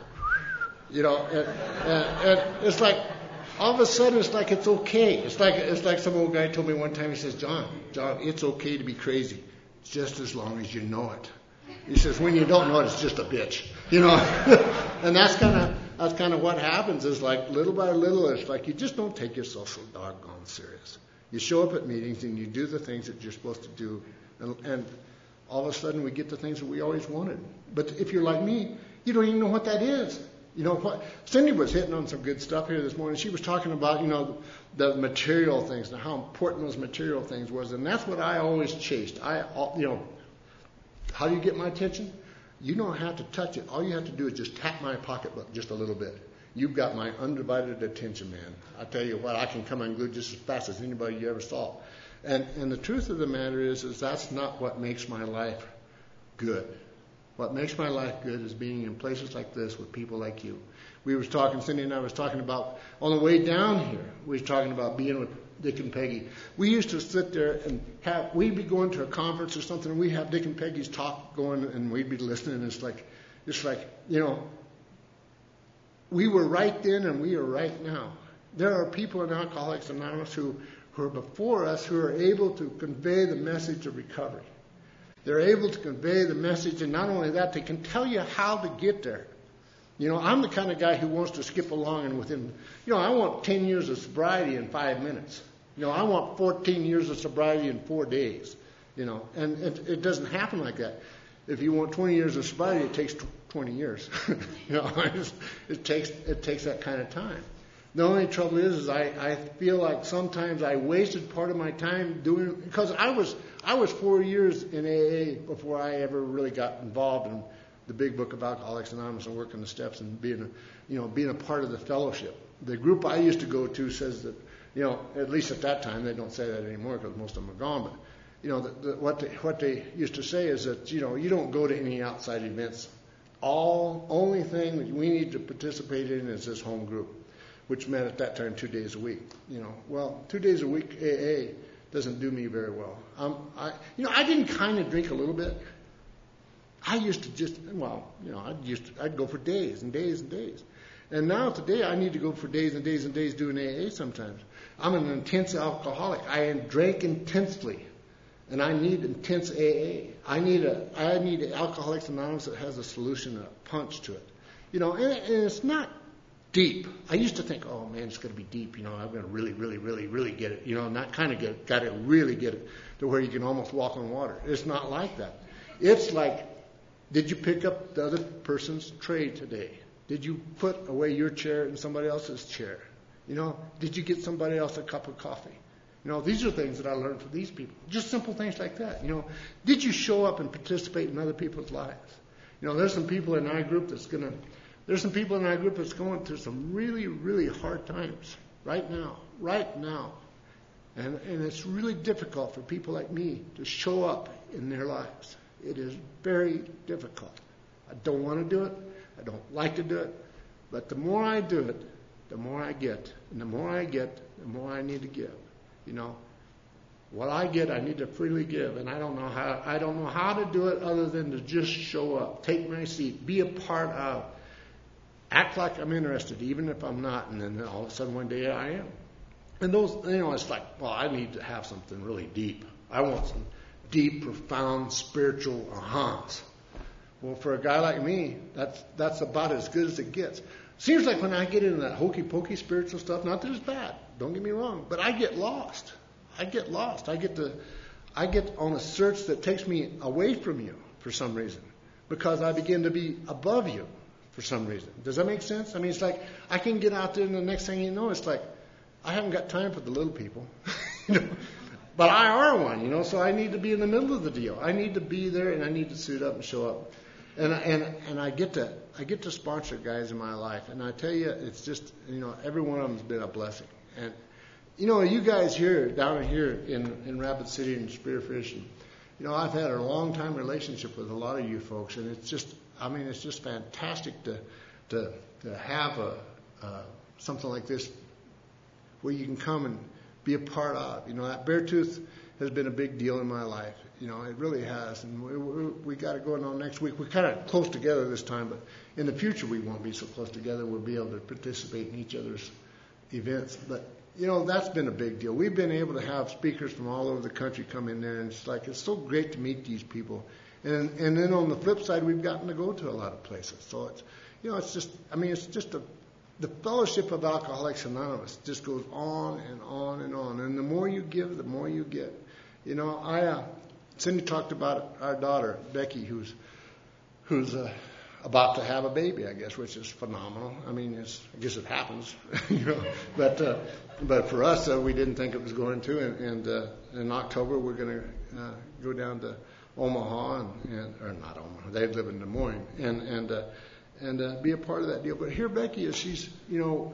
you know, and, and, and it's like, all of a sudden, it's like it's okay. It's like it's like some old guy told me one time. He says, John, John, it's okay to be crazy, just as long as you know it. He says, when you don't know it, it's just a bitch, you know. And that's kind of that's kind of what happens. Is like little by little, it's like you just don't take yourself so doggone serious. You show up at meetings and you do the things that you're supposed to do, and, and all of a sudden we get the things that we always wanted. But if you're like me, you don't even know what that is. You know what? Cindy was hitting on some good stuff here this morning. She was talking about, you know, the material things and how important those material things was, and that's what I always chased. I, you know, how do you get my attention? You don't have to touch it. All you have to do is just tap my pocketbook just a little bit. You've got my undivided attention, man. I tell you what, I can come unglued just as fast as anybody you ever saw. And and the truth of the matter is, is that's not what makes my life good. What makes my life good is being in places like this with people like you. We was talking, Cindy and I was talking about, on the way down here, we was talking about being with Dick and Peggy. We used to sit there and have, we'd be going to a conference or something, and we'd have Dick and Peggy's talk going, and we'd be listening, and it's like, it's like, you know, we were right then and we are right now. There are people in Alcoholics Anonymous who, who are before us who are able to convey the message of recovery. They're able to convey the message, and not only that, they can tell you how to get there. You know, I'm the kind of guy who wants to skip along and within, you know, I want ten years of sobriety in five minutes. You know, I want fourteen years of sobriety in four days. You know, and it, it doesn't happen like that. If you want twenty years of sobriety, it takes twenty years. You know, it takes it takes that kind of time. The only trouble is, is I, I feel like sometimes I wasted part of my time doing, because I was I was four years in A A before I ever really got involved in the big book of Alcoholics Anonymous and working the steps and being a, you know, being a part of the fellowship. The group I used to go to says that, you know, at least at that time, they don't say that anymore because most of them are gone, but, you know, the, the, what, they, what they used to say is that, you know, you don't go to any outside events. All, only thing that we need to participate in is this home group, which meant at that time two days a week. You know, well, two days a week A A doesn't do me very well. Um, I, you know, I didn't kind of drink a little bit. I used to just, well, you know, I'd used to, I'd go for days and days and days. And now today I need to go for days and days and days doing A A sometimes. I'm an intense alcoholic. I drank intensely, and I need intense A A. I need a I need an Alcoholics Anonymous that has a solution, a punch to it. You know, and, and it's not deep. I used to think, oh man, it's going to be deep. You know, I'm going to really, really, really, really get it. You know, not kind of get it, got to really get it to where you can almost walk on water. It's not like that. It's like, did you pick up the other person's tray today? Did you put away your chair in somebody else's chair? You know, did you get somebody else a cup of coffee? You know, these are things that I learned from these people. Just simple things like that. You know, did you show up and participate in other people's lives? You know, there's some people in our group that's going to, there's some people in our group that's going through some really, really hard times right now, right now. And, and it's really difficult for people like me to show up in their lives. It is very difficult. I don't want to do it. I don't like to do it. But the more I do it, the more I get. And the more I get, the more I need to give. You know, what I get, I need to freely give. And I don't know how, I don't know how to do it other than to just show up, take my seat, be a part of, act like I'm interested, even if I'm not. And then all of a sudden one day I am. And those, you know, it's like, well, I need to have something really deep. I want some deep, profound, spiritual ahas. Well, for a guy like me, that's that's about as good as it gets. Seems like when I get into that hokey pokey spiritual stuff, not that it's bad, don't get me wrong, but I get lost. I get lost. I get to, I get on a search that takes me away from you for some reason, because I begin to be above you for some reason. Does that make sense? I mean, it's like I can get out there, and the next thing you know, it's like I haven't got time for the little people. You know. But I are one, you know, so I need to be in the middle of the deal. I need to be there, and I need to suit up and show up. And and and I get to I get to sponsor guys in my life, and I tell you, it's just, you know, every one of them has been a blessing. And you know, you guys here down here in in Rapid City and Spearfish, and you know, I've had a long time relationship with a lot of you folks, and it's just, I mean, it's just fantastic to to to have a uh, something like this where you can come and be a part of. You know, that Beartooth has been a big deal in my life. You know, it really has. And we, we, we got it going on next week. We're kind of close together this time, but in the future we won't be so close together. We'll be able to participate in each other's events. But, you know, that's been a big deal. We've been able to have speakers from all over the country come in there, and it's like, it's so great to meet these people. And and then on the flip side, we've gotten to go to a lot of places. So it's, you know, it's just, I mean, it's just a, the fellowship of Alcoholics Anonymous just goes on and on and on. And the more you give, the more you get. You know, I, uh, Cindy talked about our daughter, Becky, who's who's uh, about to have a baby, I guess, which is phenomenal. I mean, it's, I guess it happens, you know. But uh, but for us, uh, we didn't think it was going to. And, and uh, in October, we're going to uh, go down to Omaha, and, and or not Omaha, they live in Des Moines, and and uh, and uh, be a part of that deal. But here Becky is, she's, you know,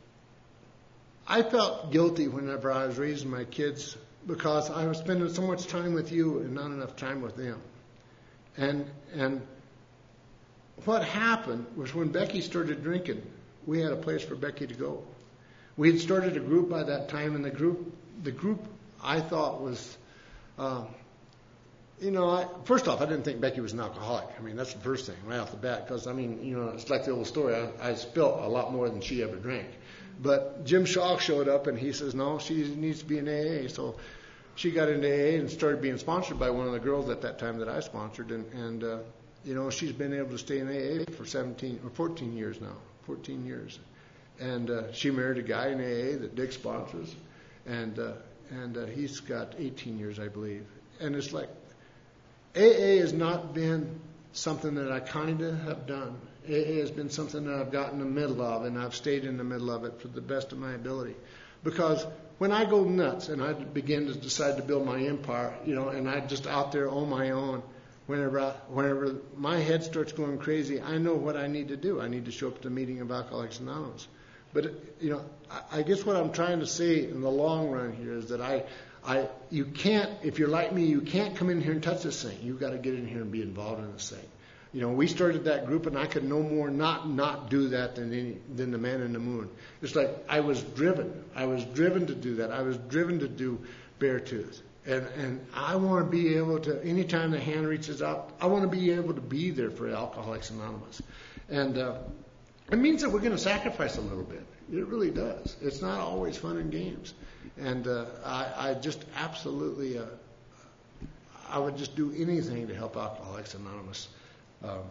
I felt guilty whenever I was raising my kids, because I was spending so much time with you and not enough time with them. And and what happened was, when Becky started drinking, we had a place for Becky to go. We had started a group by that time, and the group, the group I thought was, uh, you know, I, first off, I didn't think Becky was an alcoholic. I mean, that's the first thing right off the bat, because, I mean, you know, it's like the old story. I, I spilt a lot more than she ever drank. But Jim Shaw showed up, and he says, no, she needs to be in A A. So she got into A A and started being sponsored by one of the girls at that time that I sponsored. And, and uh, you know, she's been able to stay in A A for seventeen or fourteen years now, fourteen years. And uh, she married a guy in A A that Dick sponsors. And, uh, and uh, he's got eighteen years, I believe. And it's like, A A has not been something that I kind of have done. A A has been something that I've got in the middle of, and I've stayed in the middle of it for the best of my ability. Because when I go nuts and I begin to decide to build my empire, you know, and I just out there on my own, whenever I, whenever my head starts going crazy, I know what I need to do. I need to show up to the meeting of Alcoholics Anonymous. But, you know, I, I guess what I'm trying to say in the long run here is that I, I, you can't, if you're like me, you can't come in here and touch this thing. You've got to get in here and be involved in this thing. You know, we started that group, and I could no more not not do that than any, than the man in the moon. It's like I was driven. I was driven to do that. I was driven to do Beartooth. And and I want to be able to, anytime the hand reaches out, I want to be able to be there for Alcoholics Anonymous. And uh, it means that we're going to sacrifice a little bit. It really does. It's not always fun and games. And uh, I, I just absolutely, uh, I would just do anything to help Alcoholics Anonymous. Um,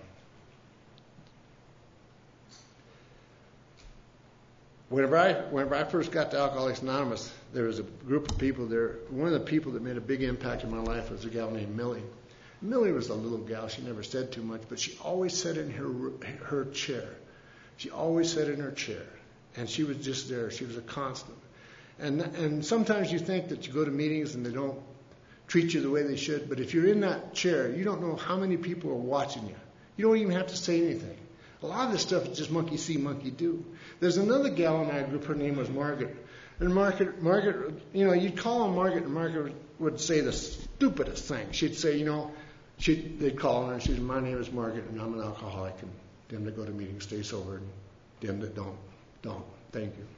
whenever I whenever I first got to Alcoholics Anonymous, there was a group of people there. One of the people that made a big impact in my life was a gal named Millie. Millie was a little gal. She never said too much, but she always sat in her her chair. She always sat in her chair, and she was just there. She was a constant. And and sometimes you think that you go to meetings and they don't treat you the way they should, but if you're in that chair, you don't know how many people are watching you. You don't even have to say anything. A lot of this stuff is just monkey see, monkey do. There's another gal in our group, her name was Margaret. And Margaret, Margaret, you know, you'd call her Margaret, and Margaret would say the stupidest thing. She'd say, you know, she'd, they'd call her, and she'd say, my name is Margaret, and I'm an alcoholic, and them that go to meetings stay sober, and them that don't, don't. Thank you.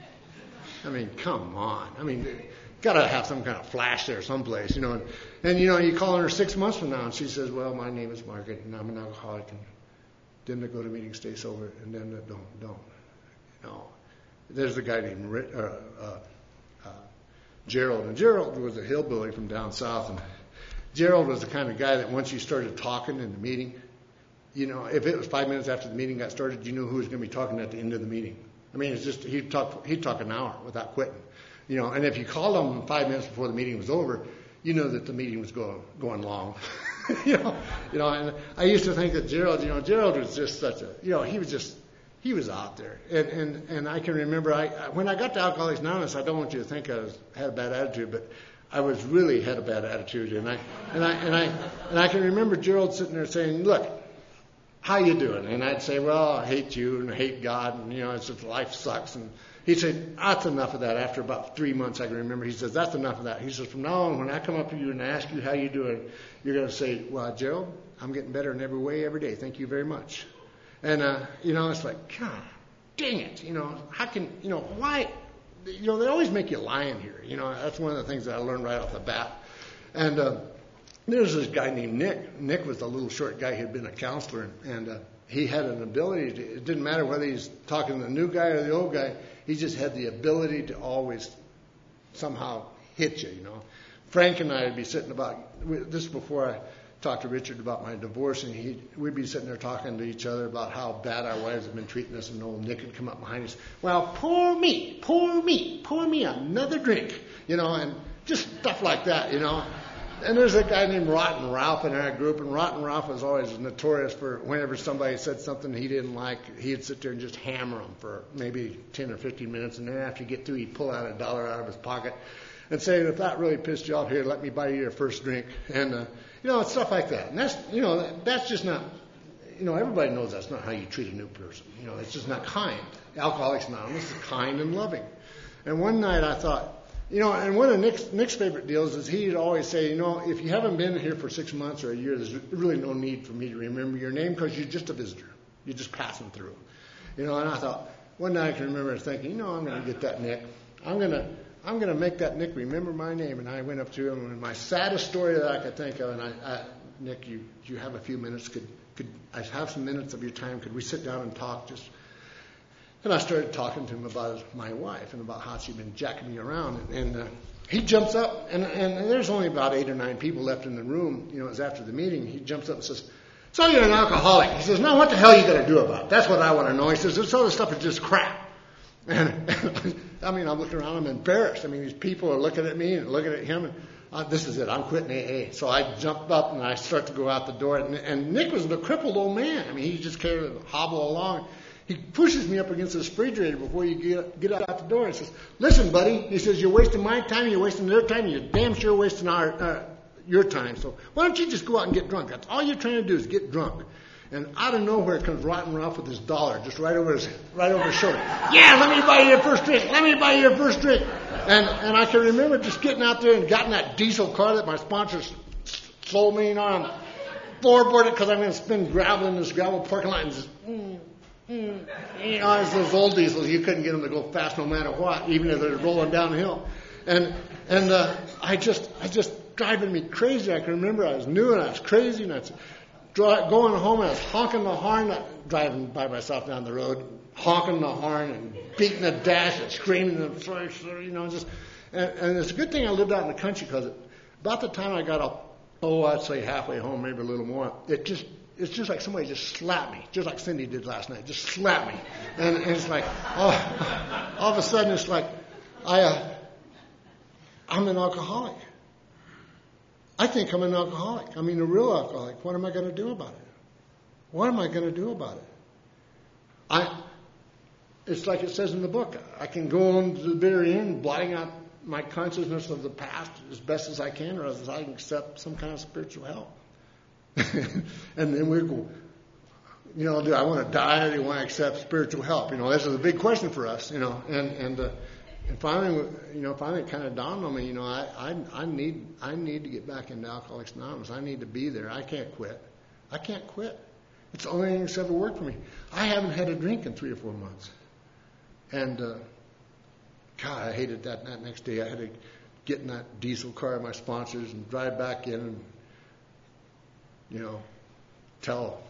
I mean, come on. I mean, got to have some kind of flash there someplace, you know. And, and, you know, you call her six months from now, and she says, well, my name is Margaret, and I'm an alcoholic, and them that go to meetings stay sober, and them that don't, don't. You know, there's a guy named Rick, uh, uh, uh, Gerald, and Gerald was a hillbilly from down south, and Gerald was the kind of guy that once you started talking in the meeting, you know, if it was five minutes after the meeting got started, you knew who was going to be talking at the end of the meeting. I mean, it's just, he'd talk, he'd talk an hour without quitting. You know, and if you called him five minutes before the meeting was over, you know that the meeting was going going long. you know, you know. And I used to think that Gerald, you know, Gerald was just such a, you know, he was just, he was out there. And and, and I can remember, I when I got to Alcoholics Anonymous, I don't want you to think I was, had a bad attitude, but I was really had a bad attitude. And I and I and I and I can remember Gerald sitting there saying, "Look, how you doing?" And I'd say, "Well, I hate you and I hate God, and you know, it's just life sucks." And he said, that's enough of that. After about three months, I can remember, he says, that's enough of that. He says, from now on, when I come up to you and ask you how you doing, you're going to say, well, Gerald, I'm getting better in every way every day. Thank you very much. And, uh, you know, it's like, God, dang it. You know, how can, you know, why, you know, they always make you lie in here. You know, that's one of the things that I learned right off the bat. And uh, there's this guy named Nick. Nick was a little short guy. He had been a counselor, and, and uh, he had an ability to, it didn't matter whether he's talking to the new guy or the old guy, he just had the ability to always somehow hit you, you know. Frank and I would be sitting about, this is before I talked to Richard about my divorce, and he, we'd be sitting there talking to each other about how bad our wives have been treating us, and old Nick would come up behind us, well, pour me, pour me, pour me another drink, you know, and just stuff like that, you know. And there's a guy named Rotten Ralph in our group, and Rotten Ralph was always notorious for whenever somebody said something he didn't like, he'd sit there and just hammer them for maybe ten or fifteen minutes, and then after you get through, he'd pull out a dollar out of his pocket and say, if that really pissed you off, here, let me buy you your first drink. And, uh, you know, it's stuff like that. And that's, you know, that's just not, you know, everybody knows that's not how you treat a new person. You know, it's just not kind. Alcoholics Anonymous is kind and loving. And one night I thought, you know, and one of Nick's, Nick's favorite deals is he'd always say, you know, if you haven't been here for six months or a year, there's really no need for me to remember your name because you're just a visitor. You're just passing through. You know, and I thought, one night I can remember thinking, you know, I'm going to get that Nick. I'm going to I'm going to make that Nick remember my name. And I went up to him, and my saddest story that I could think of, and I, I Nick, you you have a few minutes. Could could I have some minutes of your time? Could we sit down and talk? Just And I started talking to him about my wife and about how she'd been jacking me around. And, and uh, he jumps up, and, and there's only about eight or nine people left in the room. You know, it was after the meeting. He jumps up and says, "So you're an alcoholic?" He says, "No, what the hell are you going to do about it? That's what I want to know." He says, "This other stuff is just crap." And I mean, I'm looking around, I'm embarrassed. I mean, these people are looking at me and looking at him. And uh, this is it, I'm quitting A A. So I jump up and I start to go out the door. And, and Nick was a crippled old man. I mean, he just kind of hobble along. He pushes me up against the refrigerator before you get, get out the door and says, "Listen, buddy," he says, "you're wasting my time, you're wasting their time, you're damn sure wasting our uh, your time. So why don't you just go out and get drunk? That's all you're trying to do is get drunk." And out of nowhere comes Rotten Ralph with his dollar, just right over his right over his shoulder. "Yeah, let me buy you your first drink. Let me buy you your first drink." And and I can remember just getting out there and getting that diesel car that my sponsors sold me. You know, I'm floorboarded because I'm going to spin gravel in this gravel parking lot and just, mm, mm, you know, it's those old diesels. You couldn't get them to go fast no matter what, even if they're rolling downhill. And and uh, I just I just driving me crazy. I can remember I was new and I was crazy and I was going home, and I was honking the horn, driving by myself down the road, honking the horn and beating the dash and screaming, and sorry, sorry, you know, just. And, and it's a good thing I lived out in the country because about the time I got up, oh, I'd say halfway home, maybe a little more, it just, it's just like somebody just slapped me, just like Cindy did last night, just slapped me, and, and it's like, oh, all of a sudden it's like, I, uh, I'm an alcoholic. I think I'm an alcoholic. I mean, a real alcoholic. What am I going to do about it? What am I going to do about it? I. It's like it says in the book. I can go on to the bitter end, blotting out my consciousness of the past as best as I can, or as I can accept some kind of spiritual help. And then we go, you know, do I want to die or do I want to accept spiritual help? You know, this is a big question for us, you know, and, and, uh, And finally, you know, finally it kind of dawned on me, you know, I, I, I need, I need to get back into Alcoholics Anonymous. I need to be there. I can't quit. I can't quit. It's the only thing that's ever worked for me. I haven't had a drink in three or four months. And, uh, God, I hated that. That next day I had to get in that diesel car of my sponsors and drive back in and, you know, tell,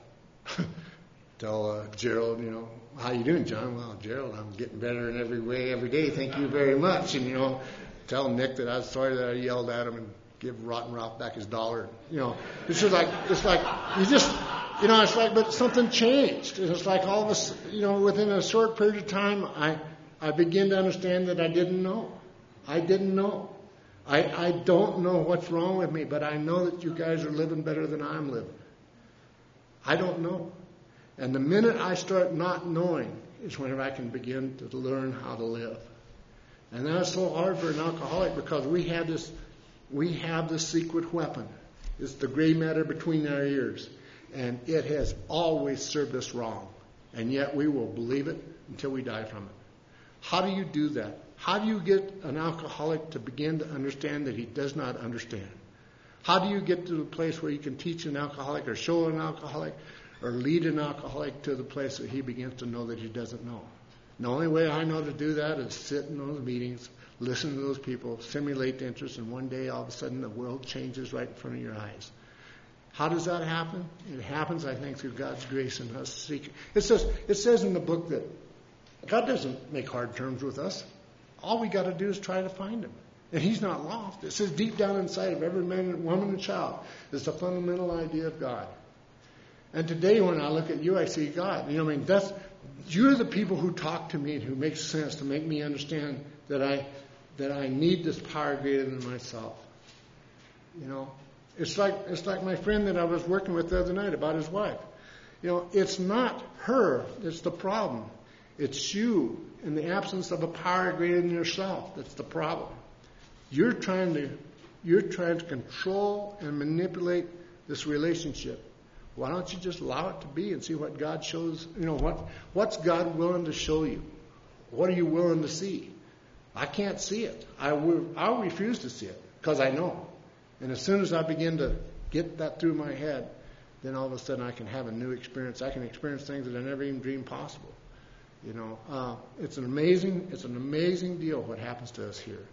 tell uh, Gerald, you know, "How you doing, John?" "Well, Gerald, I'm getting better in every way every day. Thank you very much." And, you know, tell Nick that I was sorry that I yelled at him and give Rotten Ralph back his dollar. You know, it's just like, it's like, you just, you know, it's like, but something changed. And it's like all of us, you know, within a short period of time, I, I begin to understand that I didn't know. I didn't know. I, I don't know what's wrong with me, but I know that you guys are living better than I'm living. I don't know. And the minute I start not knowing is when I can begin to learn how to live. And that's so hard for an alcoholic because we have this, we have this secret weapon. It's the gray matter between our ears. And it has always served us wrong. And yet we will believe it until we die from it. How do you do that? How do you get an alcoholic to begin to understand that he does not understand? How do you get to the place where you can teach an alcoholic or show an alcoholic or lead an alcoholic to the place that he begins to know that he doesn't know? The only way I know to do that is sit in those meetings, listen to those people, simulate the interest, and one day all of a sudden the world changes right in front of your eyes. How does that happen? It happens, I think, through God's grace and us seeking. It says, it says in the book that God doesn't make hard terms with us. All we got to do is try to find Him. And He's not lost. It says deep down inside of every man, woman, and child is the fundamental idea of God. And today when I look at you, I see God. You know, I mean, that's, you're the people who talk to me and who make sense to make me understand that I, that I need this power greater than myself. You know, it's like, it's like my friend that I was working with the other night about his wife. You know, it's not her that's the problem. It's you in the absence of a power greater than yourself that's the problem. You're trying to, you're trying to control and manipulate this relationship. Why don't you just allow it to be and see what God shows? You know, what what's God willing to show you? What are you willing to see? I can't see it. I will, I'll refuse to see it because I know. And as soon as I begin to get that through my head, then all of a sudden I can have a new experience. I can experience things that I never even dreamed possible. You know, uh, it's an amazing, it's an amazing deal what happens to us here.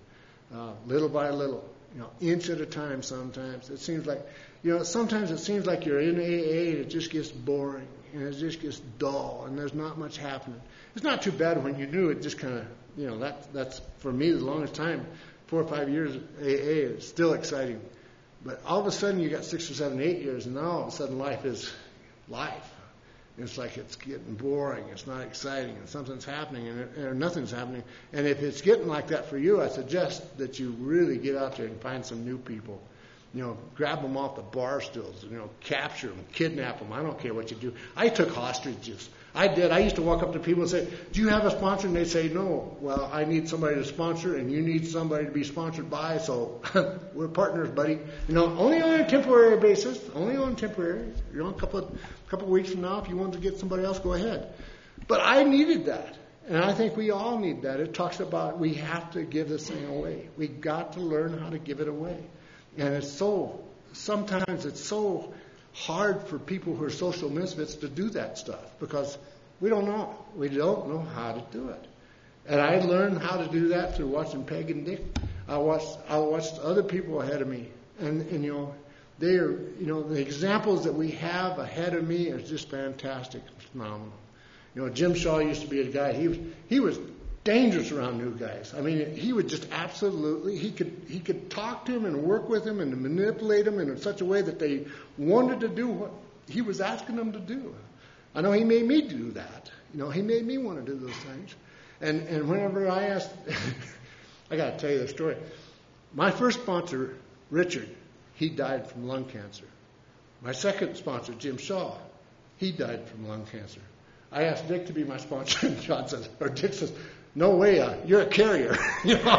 uh, little by little, you know, inch at a time. Sometimes it seems like, you know, sometimes it seems like you're in A A and it just gets boring and it just gets dull and there's not much happening. It's not too bad when you do it. Just kind of, you know, that that's for me the longest time, four or five years A A is still exciting. But all of a sudden you got six or seven, eight years, and now all of a sudden life is life. It's like it's getting boring. It's not exciting, and something's happening, and or nothing's happening. And if it's getting like that for you, I suggest that you really get out there and find some new people. You know, grab them off the bar stools. You know, capture them, kidnap them. I don't care what you do. I took hostages. I did. I used to walk up to people and say, "Do you have a sponsor?" And they'd say, "No." Well, I need somebody to sponsor, and you need somebody to be sponsored by. So we're partners, buddy. You know, only on a temporary basis. Only on temporary. You know, a couple of couple of weeks from now, if you want to get somebody else, go ahead. But I needed that, and I think we all need that. It talks about we have to give this thing away. We got to learn how to give it away, and it's so sometimes it's so hard for people who are social misfits to do that stuff because we don't know. We don't know how to do it. And I learned how to do that through watching Peg and Dick. I watched I watched other people ahead of me, and, and you know, they are you know the examples that we have ahead of me are just fantastic, phenomenal. You know, Jim Shaw used to be a guy. He was he was dangerous around new guys. I mean, he would just absolutely, he could he could talk to him and work with him and manipulate them in such a way that they wanted to do what he was asking them to do. I know he made me do that. You know, he made me want to do those things. And and whenever I asked, I got to tell you the story. My first sponsor, Richard, he died from lung cancer. My second sponsor, Jim Shaw, he died from lung cancer. I asked Dick to be my sponsor, and John says, or Dick says, "No way, uh, you're a carrier." You know?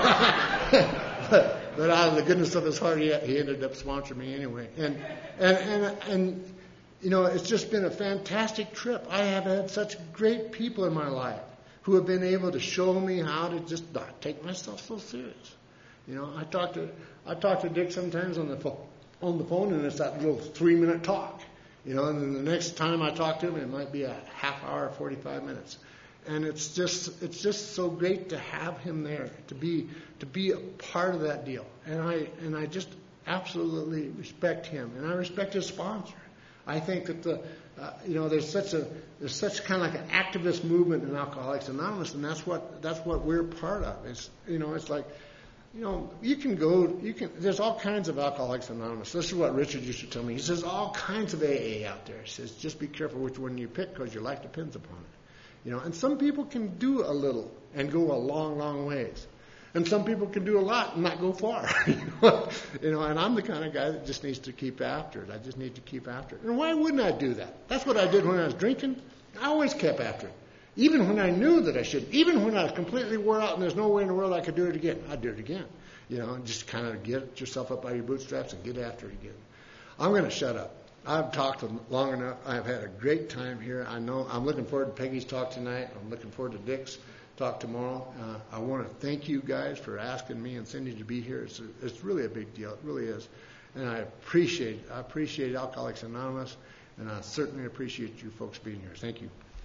but, but out of the goodness of his heart, he, he ended up sponsoring me anyway. And, and and and you know, it's just been a fantastic trip. I have had such great people in my life who have been able to show me how to just not take myself so serious. You know, I talk to I talk to Dick sometimes on the phone, on the phone, and it's that little three-minute talk. You know, and then the next time I talk to him, it might be a half hour, forty-five minutes. And it's just it's just so great to have him there, to be to be a part of that deal. And I and I just absolutely respect him, and I respect his sponsor. I think that the uh, you know there's such a there's such kind of like an activist movement in Alcoholics Anonymous, and that's what that's what we're part of. It's you know it's like you know you can go you can there's all kinds of Alcoholics Anonymous. This is what Richard used to tell me. He says all kinds of A A out there. He says just be careful which one you pick because your life depends upon it. You know, and some people can do a little and go a long, long ways. And some people can do a lot and not go far. you, know? you know, and I'm the kind of guy that just needs to keep after it. I just need to keep after it. And why wouldn't I do that? That's what I did when I was drinking. I always kept after it. Even when I knew that I should. Even when I was completely wore out and there's no way in the world I could do it again. I'd do it again. You know, and just kind of get yourself up by your bootstraps and get after it again. I'm going to shut up. I've talked long enough. I've had a great time here. I know I'm looking forward to Peggy's talk tonight. I'm looking forward to Dick's talk tomorrow. Uh, I want to thank you guys for asking me and Cindy to be here. It's, a, it's really a big deal. It really is. And I appreciate I appreciate Alcoholics Anonymous, and I certainly appreciate you folks being here. Thank you.